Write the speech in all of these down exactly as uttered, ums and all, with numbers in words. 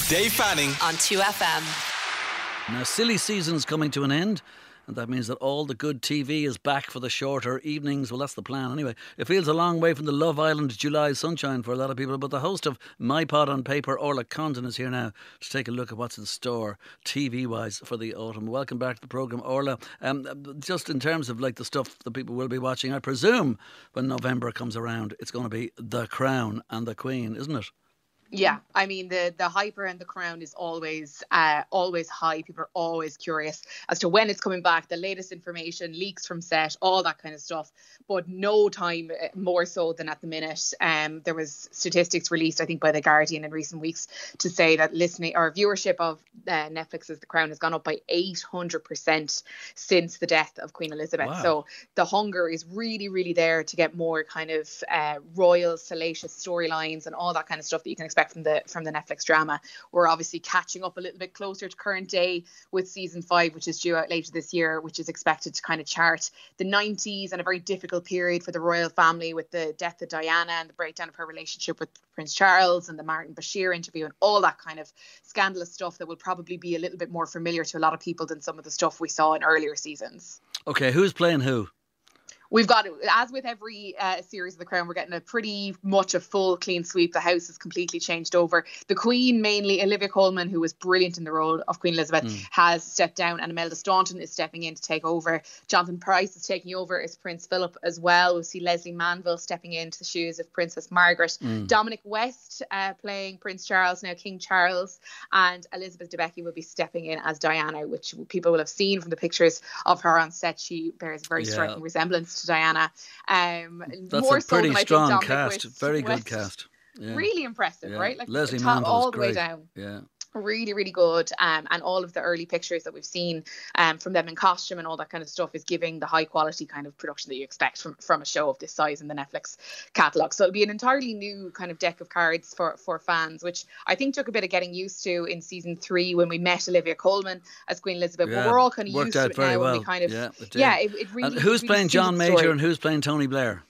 Dave Fanning on two F M. Now, silly season's coming to an end, and that means that all the good T V is back for the shorter evenings. Well, that's the plan anyway. It feels a long way from the Love Island July sunshine for a lot of people, but the host of My Pod on Paper, Orla Condon, is here now to take a look at what's in store T V-wise for the autumn. Welcome back to the programme, Orla. Um, just in terms of like the stuff that people will be watching, I presume when November comes around, it's going to be The Crown and The Queen, isn't it? Yeah, I mean, the the hype around The Crown is always uh, always high. People are always curious as to when it's coming back, the latest information, leaks from set, all that kind of stuff. But no time more so than at the minute. Um, there was statistics released, I think, by The Guardian in recent weeks to say that listening or viewership of uh, Netflix's The Crown has gone up by eight hundred percent since the death of Queen Elizabeth. Wow. So the hunger is really, really there to get more kind of uh, royal, salacious storylines and all that kind of stuff that you can expect from the from the Netflix drama. We're obviously catching up a little bit closer to current day with season five, which is due out later this year, which is expected to kind of chart the nineties and a very difficult period for the royal family with the death of Diana and the breakdown of her relationship with Prince Charles and the Martin Bashir interview and all that kind of scandalous stuff that will probably be a little bit more familiar to a lot of people than some of the stuff we saw in earlier seasons. Okay, who's playing who? We've got, as with every uh, series of The Crown, we're getting a pretty much a full clean sweep. The house is completely changed over. The Queen, mainly Olivia Colman, who was brilliant in the role of Queen Elizabeth, mm. has stepped down, and Imelda Staunton is stepping in to take over. Jonathan Pryce is taking over as Prince Philip as well. We'll see Leslie Manville stepping into the shoes of Princess Margaret. Mm. Dominic West uh, playing Prince Charles, now King Charles, and Elizabeth Debicki will be stepping in as Diana, which people will have seen from the pictures of her on set. She bears a very yeah. striking resemblance to Diana. Um, That's more a pretty so than strong I think cast. West, Very good West. cast. Yeah. Really impressive, yeah. right? Like Leslie top, Manville all is the great. way down. Yeah. Really, really good. Um, and all of the early pictures that we've seen um, from them in costume and all that kind of stuff is giving the high quality kind of production that you expect from, from a show of this size in the Netflix catalogue. So it'll be an entirely new kind of deck of cards for, for fans, which I think took a bit of getting used to in season three when we met Olivia Colman as Queen Elizabeth. Yeah, but we're all kind of worked used to out it very now. well. And we kind of, yeah, it yeah, it, it really. And who's it really playing John suited the Major story. and who's playing Tony Blair?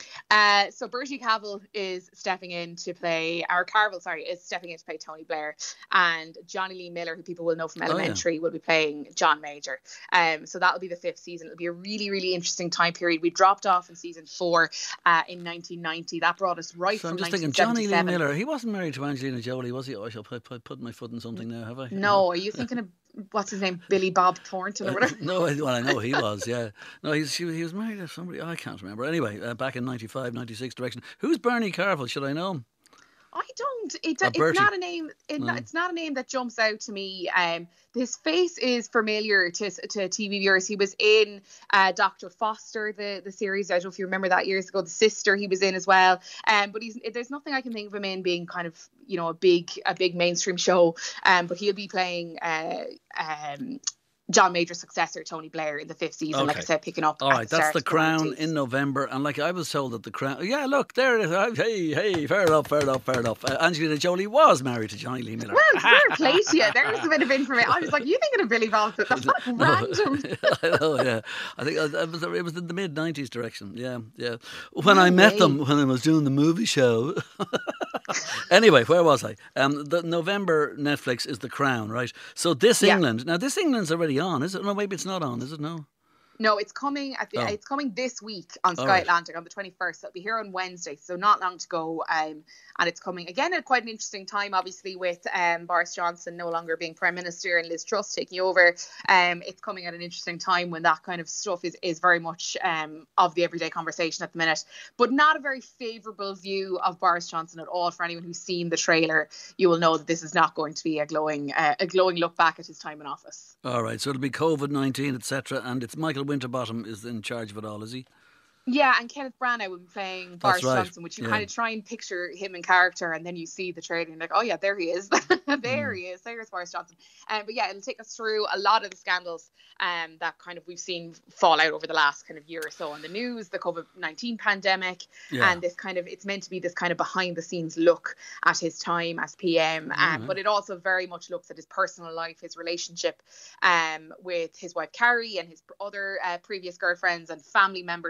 Uh, so Bertie Cavill is stepping in to play, or Carville, sorry, is stepping in to play Tony Blair, and Johnny Lee Miller, who people will know from Elementary, oh, yeah. will be playing John Major. Um, so that'll be the fifth season. It'll be a really, really interesting time period. We dropped off in season four uh, in nineteen ninety. That brought us right so from I'm just thinking, Johnny Lee Miller, he wasn't married to Angelina Jolie, was he? Oh, I shall put, put, put my foot in something now, have I? No, are you thinking of what's his name, Billy Bob Thornton or whatever? Uh, no, well, I know he was, yeah. No, he's, he, he was married to somebody, I can't remember. Anyway, uh, back in ninety-five, ninety-six direction. Who's Bernie Carville? Should I know him? I don't. It, Or it's Bertie? not a name. It, No. It's not a name that jumps out to me. Um, his face is familiar to to T V viewers. He was in uh, Doctor Foster, the the series. I don't know if you remember that years ago. The Sister, he was in as well. Um, but he's there's nothing I can think of him in being kind of you know a big a big mainstream show. Um, but he'll be playing uh um. John Major's successor, Tony Blair, in the fifth season, Okay. like I said, picking up. All at right, the that's start The of Crown nineties. in November. And like I was told that The Crown... Yeah, look, there it is. Hey, hey, fair enough, fair enough, fair enough. Uh, Angelina Jolie was married to Johnny Lee Miller. Well, fair play to you. There's a bit of information. I was like, you thinking of Billy Bob? That's not random. I know, yeah. I think it was, it was in the mid nineties direction. Yeah, yeah. When No I met way. them, when I was doing the movie show. Anyway, where was I? Um, the November Netflix is The Crown, right? So This Yeah. England. Now, This England's already on, is it? No, maybe it's not on, is it? No. No, it's coming at the, Oh. it's coming this week on Sky right. Atlantic on the twenty-first. It'll be here on Wednesday, so not long to go. Um, and it's coming again at quite an interesting time, obviously, with um Boris Johnson no longer being Prime Minister and Liz Truss taking over. Um, it's coming at an interesting time when that kind of stuff is is very much um of the everyday conversation at the minute. But not a very favourable view of Boris Johnson at all. For anyone who's seen the trailer, you will know that this is not going to be a glowing uh, a glowing look back at his time in office. All right, so it'll be COVID nineteen, et cetera. And it's Michael Winterbottom is in charge of it all, is he? Yeah, and Kenneth Branagh will be playing Boris right. Johnson, which you Yeah. kind of try and picture him in character, and then you see the trailer and you're like, oh yeah, there he is. there he is. There's Boris Johnson. Um, but yeah, it'll take us through a lot of the scandals um, that kind of we've seen fall out over the last kind of year or so in the news, the COVID nineteen pandemic, Yeah. and this kind of, it's meant to be this kind of behind the scenes look at his time as P M, um, Mhm. but it also very much looks at his personal life, his relationship um, with his wife Carrie and his other uh, previous girlfriends and family members and all this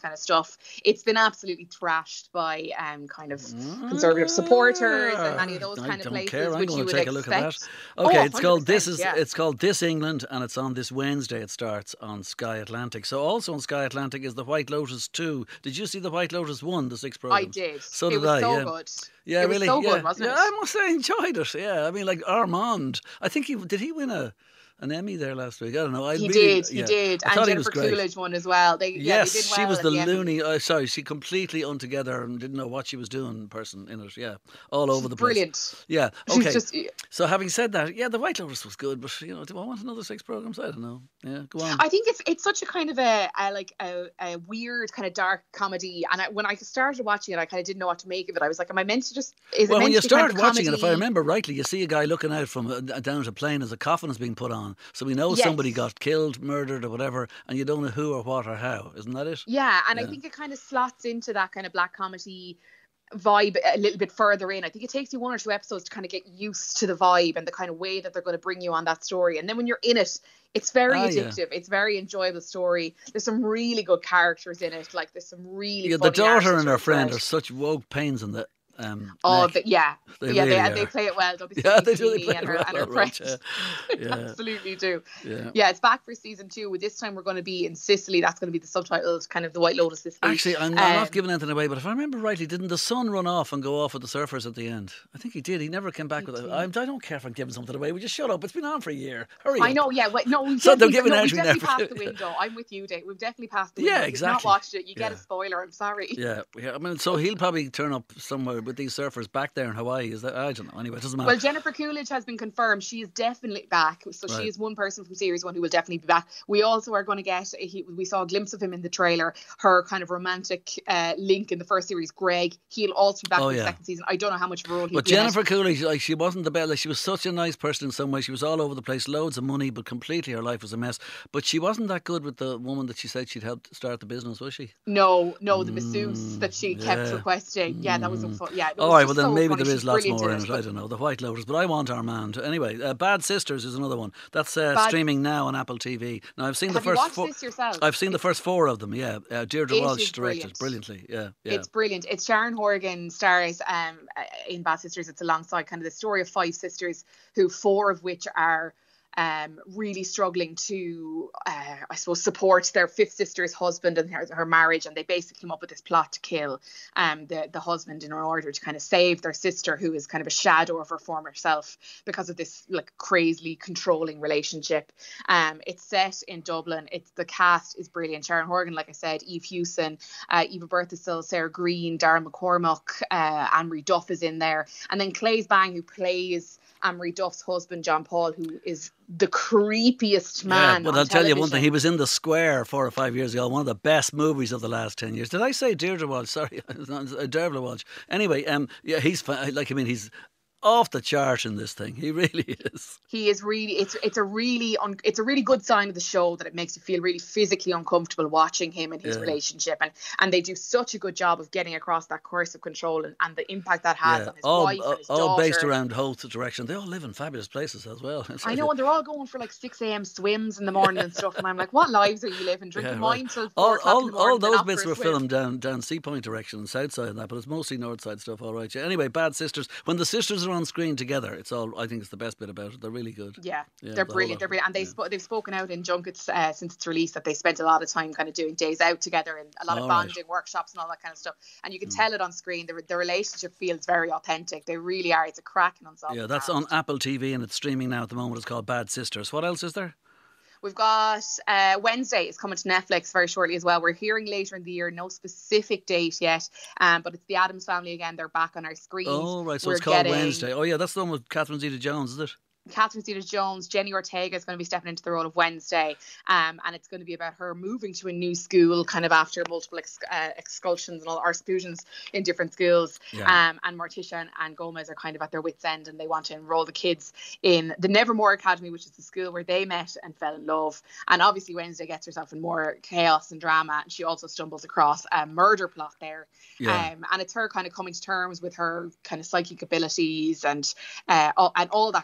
kind of stuff. It's been absolutely thrashed by um, kind of conservative supporters and many of those I kind of don't places, care. I'm which going you to would take expect. a look at that. Okay, oh, it's called This Is yeah. It's called This England, and it's on this Wednesday. It starts on Sky Atlantic. So also on Sky Atlantic is The White Lotus two. Did you see The White Lotus one, the six programs? I did. So it did was I. so yeah. good. Yeah, it really. was so yeah. good, wasn't yeah, it? I must say I enjoyed it. Yeah, I mean, like Armand. I think he did. He win a an Emmy there last week. I don't know. I he really, did. He yeah. did. I and he was Jennifer great. Coolidge won as well. They, yes, yeah, they did well she was at the, the loony. Uh, sorry, she completely untogether and didn't know what she was doing. Person in it. Yeah, all over She's the place. brilliant. Yeah. Okay. She's just. So having said that, yeah, The White Lotus was good, but you know, do I want another six programs? I don't know. Yeah, go on. I think it's it's such a kind of a, a like a, a weird kind of dark comedy, and I, when I started watching it, I kind of didn't know what to make of it. I was like, am I meant to just? Is well, it meant when you to be start kind of watching comedy? it, if I remember rightly, you see a guy looking out from uh, down at a plane as a coffin is being put on, so we know yes. somebody got killed, murdered, or whatever, and you don't know who or what or how. Isn't that it? Yeah, and yeah. I think it kind of slots into that kind of black comedy vibe a little bit further in. I think it takes you one or two episodes to kind of get used to the vibe and the kind of way that they're going to bring you on that story. And then when you're in it, it's very ah, addictive. Yeah. It's very enjoyable story. There's some really good characters in it. Like there's some really yeah. funny The daughter and her actors friend throughout. are such woke pains in the. Um, oh, neck. the, yeah, They yeah, really they, are. they play it well. Don't they? Yeah, they do. They Sweeney play and it her, well, and her all right, friends. yeah. They Yeah. absolutely do. Yeah. Yeah, it's back for season two. This time we're going to be in Sicily. That's going to be the subtitled kind of The White Lotus this week. Actually, I'm, um, I'm not giving anything away, but if I remember rightly, didn't the son run off and go off with the surfers at the end? I think he did. He never came back He with it. did. I, I don't care if I'm giving something away. We just shut up. It's been on for a year. Hurry I up. know, yeah. Wait, no, we've So they're definitely, giving no, out we've we definitely never- passed the window. I'm with you, Dave. We've definitely passed the window. Yeah, If exactly. you've not watched it, you get Yeah. a spoiler. I'm sorry. Yeah, yeah. I mean, so he'll probably turn up somewhere with these surfers back there in Hawaii. Is that? I don't know. Anyway, it doesn't matter. Well, Jennifer Coolidge has been confirmed. She is definitely back. So Right. she is one person from series one who will definitely be back. We also are going to get, he, we saw a glimpse of him in the trailer, her kind of romantic uh, link in the first series, Greg. He'll also be back Oh, in the yeah. second season. I don't know how much of a role he'll But be in it. Jennifer Coolidge, like she wasn't the best. Like she was such a nice person in some way. She was all over the place, loads of money, but completely her life was a mess. But she wasn't that good with the woman that she said she'd helped start the business, was she? No, no, the masseuse that she kept yeah. requesting. Yeah, that was so fun. Yeah. it All was right, just well then so maybe funny. there is She's lots brilliant more in in it. it. I don't know. The White Lotus, but I want Armand. Anyway, uh, Bad Sisters is another one. That's uh, Bad- streaming now on Apple T V. Now I've seen Have the you first watched four. this yourself? I've seen the first four of them. Yeah, uh, Deirdre It Walsh is directed brilliant. brilliantly. Yeah, yeah. It's brilliant. It's Sharon Horgan stars um, in Bad Sisters. It's alongside kind of the story of five sisters, who four of which are um, really struggling to, uh, I suppose, support their fifth sister's husband and her, her marriage. And they basically come up with this plot to kill um, the, the husband in order to kind of save their sister, who is kind of a shadow of her former self because of this like crazily controlling relationship. Um, it's set in Dublin. It's the cast is brilliant. Sharon Horgan, like I said, Eve Hewson, uh, Eva Berthasell, Sarah Green, Darren McCormack, uh, Anne-Marie Duff is in there. And then Claes Bang, who plays Anne-Marie Duff's husband, John Paul, who is the creepiest man. Yeah, but on I'll tell you one television. thing. He was in The Square four or five years ago. One of the best movies of the last ten years. Did I say Deirdre Walsh? Sorry, it's not uh, Deirdre Walsh. Anyway, um, yeah, he's fi- like I mean, he's off the chart in this thing. He really is. He is really. It's it's a really un, it's a really good sign of the show that it makes you feel really physically uncomfortable watching him and his Yeah. relationship, and and they do such a good job of getting across that course of control and, and the impact that has Yeah, on his all, wife and his all daughter. based around Hoth direction. They all live in fabulous places as well. It's I like- know, and they're all going for like six a.m. swims in the morning and stuff, and I'm like, what lives are you living? Drinking Yeah, wine right. till four all, o'clock in all, the morning. all then those off bits for a were swim. filmed down down Sea Point direction and South Side and that, but it's mostly North Side stuff. All right. Yeah. Anyway, Bad Sisters. When the sisters are on screen together, it's all. I think it's the best bit about it. They're really good. Yeah, Yeah, they're the whole brilliant. lot They're of brilliant, and they it, yeah. sp- they've spoken out in junkets uh, since its release that they spent a lot of time kind of doing days out together and a lot of All right. bonding workshops and all that kind of stuff. And you can tell it on screen. The, the relationship feels very authentic. They really are. It's a cracking ensemble. Yeah, that's cast. on Apple T V and it's streaming now at the moment. It's called Bad Sisters. What else is there? We've got uh, Wednesday is coming to Netflix very shortly as well. We're hearing later in the year, no specific date yet, um, but it's the Addams Family again. They're back on our screens. Oh, right. So We're it's called getting Wednesday. Oh, yeah, that's the one with Catherine Zeta-Jones, is it? Catherine Zeta-Jones, Jenny Ortega is going to be stepping into the role of Wednesday, um, and it's going to be about her moving to a new school, kind of after multiple ex- uh, expulsions and all or exclusions in different schools. Yeah. Um, and Morticia and, and Gomez are kind of at their wits' end, and they want to enroll the kids in the Nevermore Academy, which is the school where they met and fell in love. And obviously, Wednesday gets herself in more chaos and drama, and she also stumbles across a murder plot there. Yeah. Um, and it's her kind of coming to terms with her kind of psychic abilities and uh, all, and all that kind of stuff.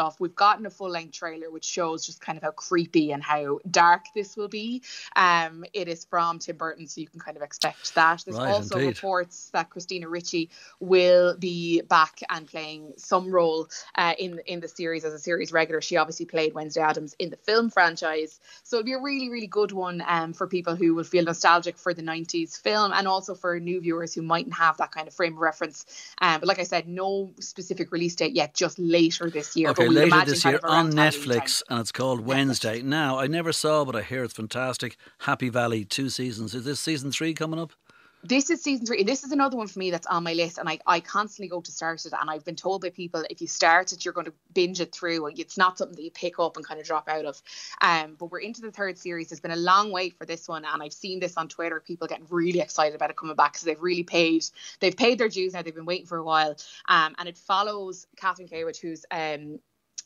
off. We've gotten a full length trailer which shows just kind of how creepy and how dark this will be. Um, it is from Tim Burton, so you can kind of expect that. There's Right, also indeed. reports that Christina Ricci will be back and playing some role uh, in in the series as a series regular. She obviously played Wednesday Addams in the film franchise, so it'll be a really really good one um, for people who will feel nostalgic for the nineties film, and also for new viewers who mightn't have that kind of frame of reference. Um, but like I said, no specific release date yet, just later this year. Okay, but we later imagine this kind year of around on Halloween Netflix, time. and it's called Wednesday. Now, I never saw, but I hear it's fantastic. Happy Valley, two seasons. Is this season three coming up? This is season three. This is another one for me that's on my list, and I, I constantly go to start it, and I've been told by people if you start it, you're going to binge it through, and it's not something that you pick up and kind of drop out of. Um, but we're into the third series. There's been a long wait for this one, and I've seen this on Twitter. People getting really excited about it coming back because they've really paid. They've paid their dues now. They've been waiting for a while, um, and it follows Catherine Kaywood, who's um.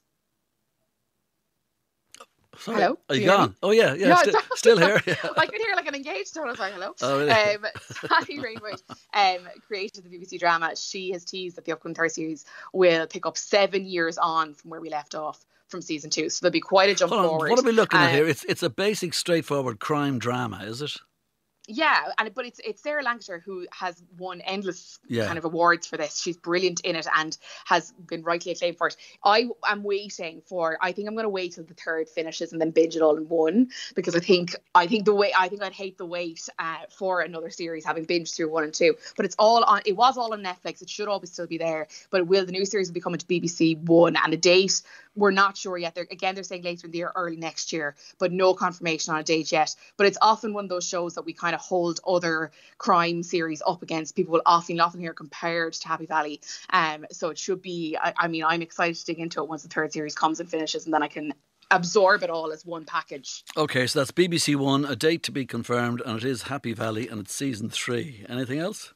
Sorry. Hello? Are you Do you hear gone? me? Oh, yeah, yeah, Yeah, still, still here. Yeah. I could hear like an engaged tone. I was like, hello. Oh, really? Um, Sally Rainwood um, created the B B C drama. She has teased that the upcoming third series will pick up seven years on from where we left off from season two. So there'll be quite a jump Hold on, forward. what are we looking at Um, here? It's it's a basic, straightforward crime drama, is it? Yeah, and but it's it's Sarah Lancashire who has won endless Yeah. kind of awards for this. She's brilliant in it and has been rightly acclaimed for it. I am waiting for. I think I'm going to wait till the third finishes and then binge it all in one, because I think I think the way I think I'd hate the wait uh, for another series having binged through one and two. But it's all on. It was all on Netflix. It should always still be there. But it will. The new series will be coming to B B C One, and a date we're not sure yet. They're, again, they're saying later in the year, early next year, but no confirmation on a date yet. But it's often one of those shows that we kind of hold other crime series up against. People will often, often hear compared to Happy Valley. Um, so it should be, I, I mean, I'm excited to dig into it once the third series comes and finishes, and then I can absorb it all as one package. Okay, so that's B B C One, a date to be confirmed, and it is Happy Valley, and it's season three. Anything else?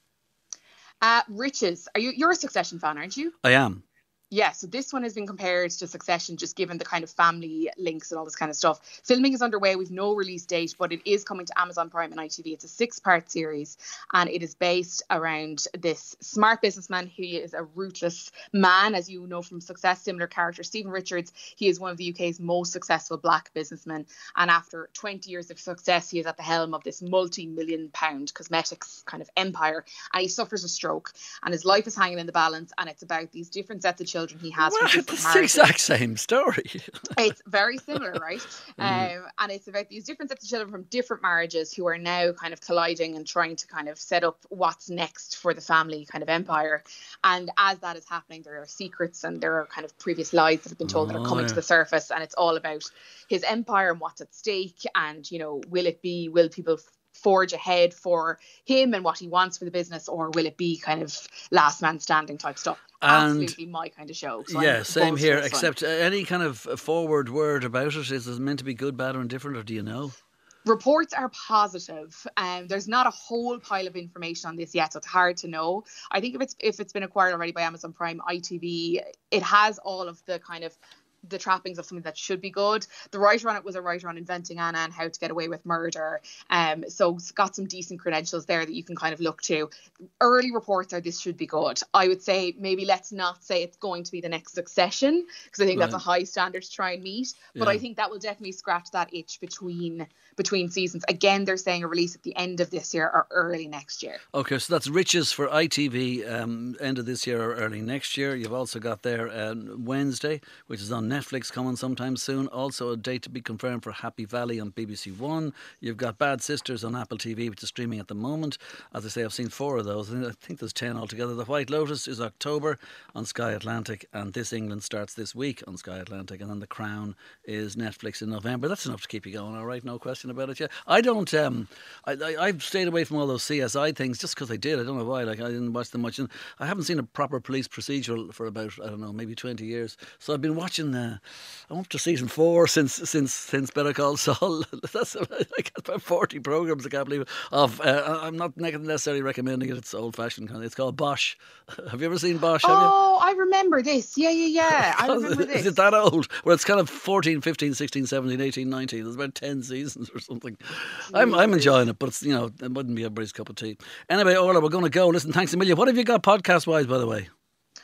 Uh, Riches. Are you, you're a Succession fan, aren't you? I am. Yeah, so this one has been compared to Succession, just given the kind of family links and all this kind of stuff. Filming is underway. We've no release date, but it is coming to Amazon Prime and I T V. It's a six-part series, and it is based around this smart businessman. He is a ruthless man, as you know from Success, similar character, Stephen Richards. He is one of the U K's most successful black businessmen, and after twenty years of success, he is at the helm of this multi-million pound cosmetics kind of empire, and he suffers a stroke, and his life is hanging in the balance, and it's about these different sets of children he has. Well, from it's different the marriages. exact same story. It's very similar, right? Mm. Um, and it's about these different sets of children from different marriages who are now kind of colliding and trying to kind of set up what's next for the family kind of empire. And as that is happening, there are secrets and there are kind of previous lies that have been told that Oh, are coming yeah. to the surface. And it's all about his empire and what's at stake. And, you know, will it be, will people forge ahead for him and what he wants for the business, or will it be kind of last man standing type stuff? And- Absolutely my kind of show. So Yeah, I'm same buzzed here, for this one. except uh, any kind of a forward word about it. Is it meant to be good, bad, or indifferent, or do you know? Reports are positive. Um, there's not a whole pile of information on this yet, so it's hard to know. I think if it's if it's been acquired already by Amazon Prime, I T V, it has all of the kind of the trappings of something that should be good. The writer on it was a writer on Inventing Anna and How to Get Away with Murder. Um, so it's got some decent credentials there that you can kind of look to. Early reports are this should be good. I would say maybe let's not say it's going to be the next Succession, because I think that's a Right. high standard to try and meet. But Yeah. I think that will definitely scratch that itch between between seasons. Again, they're saying a release at the end of this year or early next year. Okay, so that's Riches for I T V, um, end of this year or early next year. You've also got there um, Wednesday, which is on Netflix, coming sometime soon. Also a date to be confirmed for Happy Valley on B B C One. You've got Bad Sisters on Apple T V, which is streaming at the moment. As I say, I've seen four of those. I think- I think there's ten altogether. The White Lotus is October on Sky Atlantic, and This England starts this week on Sky Atlantic, and then The Crown is Netflix in November. That's enough to keep you going, all right? No question about it. Yeah, I don't. Um, I, I I've stayed away from all those C S I things just because I did. I don't know why. Like, I didn't watch them much, and I haven't seen a proper police procedural for about I don't know maybe twenty years. So I've been watching. Uh, I'm up to season four since since since Better Call Saul. That's like about forty programs. I can't believe it. Of uh, I'm not necessarily recommending it. It's old fashioned. It's called Bosch. Have you ever seen Bosch? Have you? Oh, I remember this. Yeah, yeah, yeah. I remember this. Is it that old? Well, it's kind of fourteen, fifteen, sixteen, seventeen, eighteen, nineteen. There's about ten seasons or something. I'm I'm enjoying it, but it's, you know, it wouldn't be everybody's cup of tea. Anyway, Orla, we're going to go. Listen, thanks a million. What have you got podcast-wise, by the way?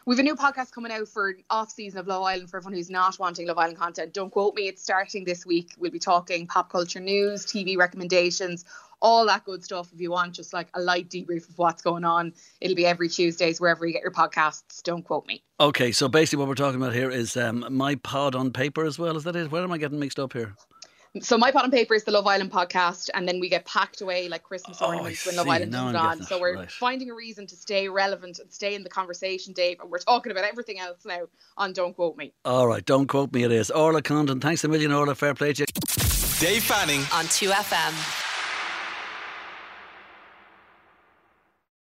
We have a new podcast coming out for off season of Love Island for everyone who's not wanting Love Island content. Don't quote me, it's starting this week. We'll be talking pop culture news, T V recommendations, all that good stuff. If you want just like a light debrief of what's going on, it'll be every Tuesdays wherever you get your podcasts. Don't quote me. Okay, so basically what we're talking about here is um, My Pod on Paper as well. Is that it? Where am I getting mixed up here? So My Pod on Paper is the Love Island podcast, and then we get packed away like Christmas Oh, ornaments I when Love see. Island Now comes I'm on. getting So it. we're Right. finding a reason to stay relevant and stay in the conversation, Dave. And we're talking about everything else now on Don't Quote Me. All right, don't quote me, it is. Orla Condon, thanks a million, Orla. Fair play to you. Dave Fanning on two F M.